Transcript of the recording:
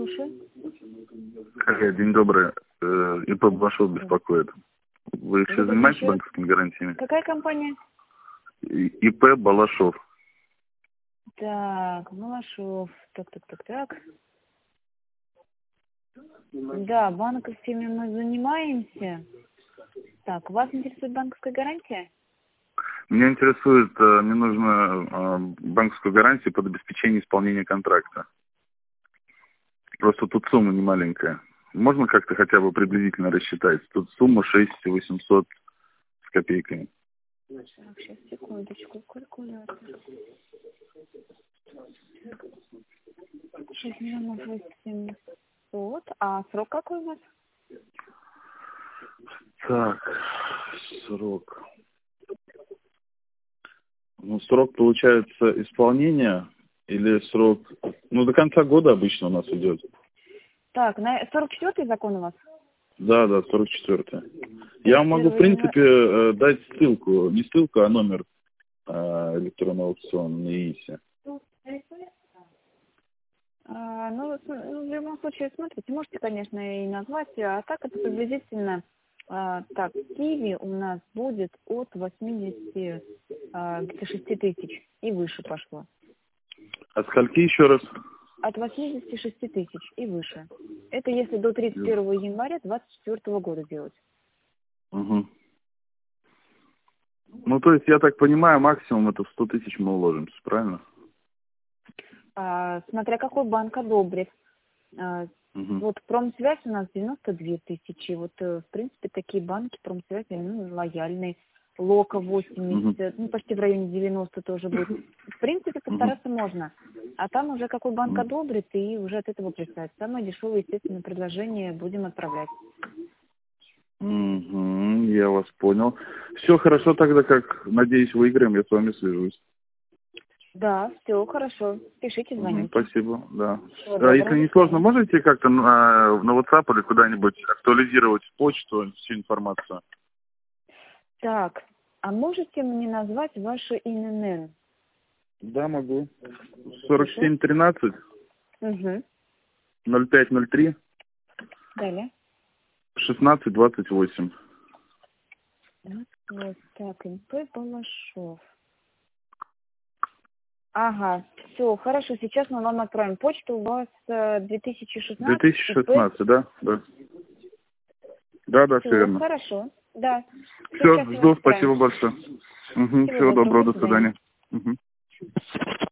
слушаю. День добрый. ИП Балашов беспокоит. Вы вообще занимаетесь банковскими гарантиями? Какая компания? ИП Балашов. Так, Балашов. Так. Да, банковскими мы занимаемся. Так, вас интересует банковская гарантия? Меня интересует, мне нужно банковскую гарантию под обеспечение исполнения контракта. Просто тут сумма не маленькая. Можно как-то хотя бы приблизительно рассчитать? Тут сумма 6800 с копейками. Так, сейчас, секундочку, калькулятор. 6 миллионов 800. А срок какой у вас? Так, срок. Ну, срок, получается, исполнения или срок... Ну, до конца года обычно у нас идет. Так, на 44-й закон у вас? Да, 44-й. Я могу, в принципе, дать ссылку. Не ссылку, а номер электронного аукциона на ИИСе. В любом случае, смотрите, можете, конечно, и назвать, а так это приблизительно, так, киви у нас будет от 86 тысяч и выше пошло. От скольки еще раз? От 86 тысяч и выше. Это если до 31 января 2024 года делать. Угу. Ну, то есть, я так понимаю, максимум это в 100 тысяч мы уложимся, правильно? Смотря какой банк одобрит. Вот Промсвязь у нас 92 тысячи. Вот, в принципе, такие банки Промсвязь, лояльные. Лока 80, почти в районе 90 тоже будет. В принципе, постараться можно. А там уже какой банк одобрит, и уже от этого писать. Самое дешевое, естественно, предложение будем отправлять. Я вас понял. Все хорошо тогда, как, надеюсь, выиграем, я с вами свяжусь. Да, все хорошо. Пишите, звоните. Спасибо, да. Всего Если не сложно, можете как-то на WhatsApp или куда-нибудь актуализировать почту, всю информацию? Так, а можете мне назвать ваше ИНН? Да, могу. 4713 Угу. 0503 Далее. 1628. Вот так, МП Балашов. Ага, все, хорошо, сейчас мы вам отправим. Почту у вас 2016. 2016, да? Да, все верно. Хорошо, да. Все, жду, спасибо большое. Всего доброго, до свидания.